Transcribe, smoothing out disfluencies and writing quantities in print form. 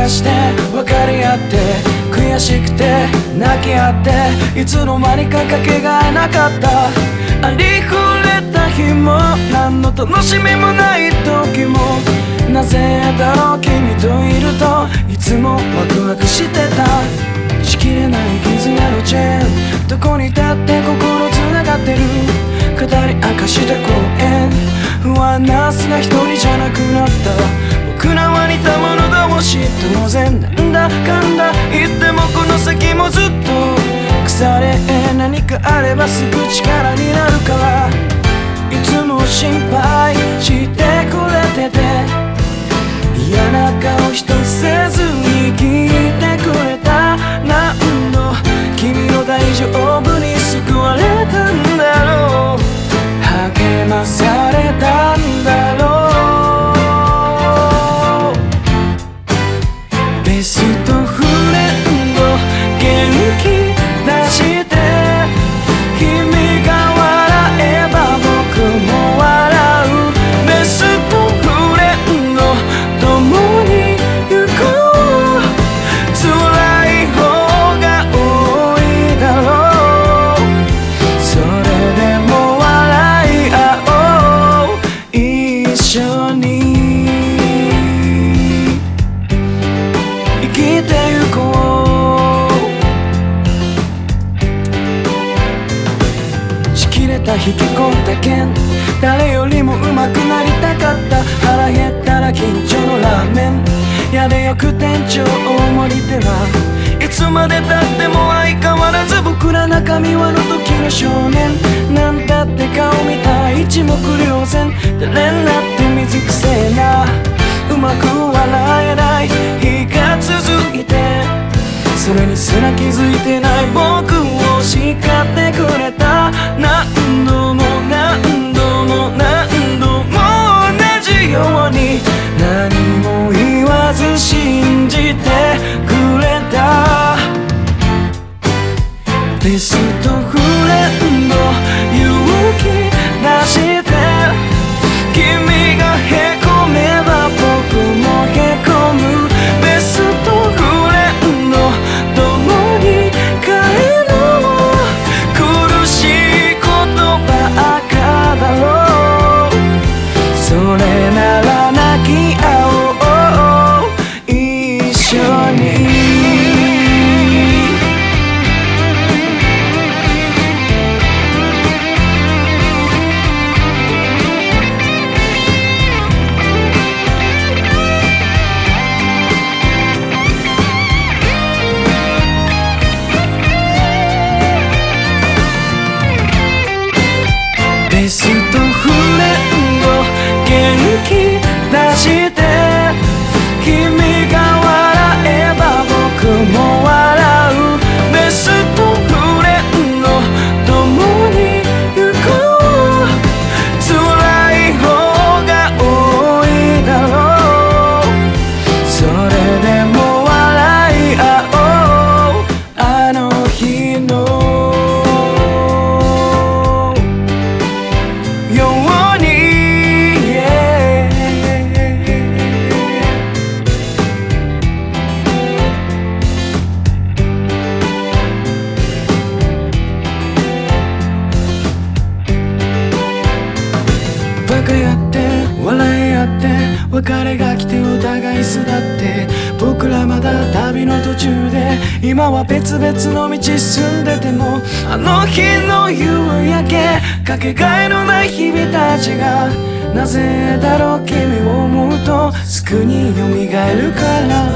らして別れ合って悔しくて泣き合っていつの間にかかけがえなかったありふれた日も何の楽しみもない時もなぜだろう君といるといつもワクワクしてたしきれない絆のチェーンどこにだって心つながってる語り明かして公園不安な明日が一人じゃなくなった僕らは似た者同士当然なんだかんだ言ってもこの先もずっと腐れ何かあればすぐ力になるからいつも心配してくれてて嫌な顔一つせずに聞いてくれた何度君の大丈夫に救われたんだろう励まされたんだろうベストフレンド元気出して君が笑えば僕も笑うベストフレンド共に行こう辛い方が多いだろうそれでも笑い合おう一緒に生きてゆこうしきれた引き込んだ剣誰よりも上手くなりたかった腹減ったら緊張のラーメンやでよく店長大盛りではいつまでたっても相変わらず僕ら中身はあの時の少年なんだって顔見たい一目瞭然誰だって水くせえなうまく笑えない日が続いてそれにすら気づいてない僕を叱ってくれた何度も何度も何度も同じように何も言わず信じてくれたベストフレンド勇気出して君がへこめば僕もへこむベストフレンド共に帰ろう苦しいことばっかだろうそれなら泣き合おう一緒にベストフレンド元気出して君が笑えば僕も笑うベストフレンド共に行こう辛い方が多いだろうそれでも笑い合おうあの日のバカやって笑い合って別れが来てお互い巣立って僕らまだ旅の途中で今は別々の道進んでてもあの日の夕焼けかけがえのない日々たちがなぜだろう君を思うとすぐに蘇るから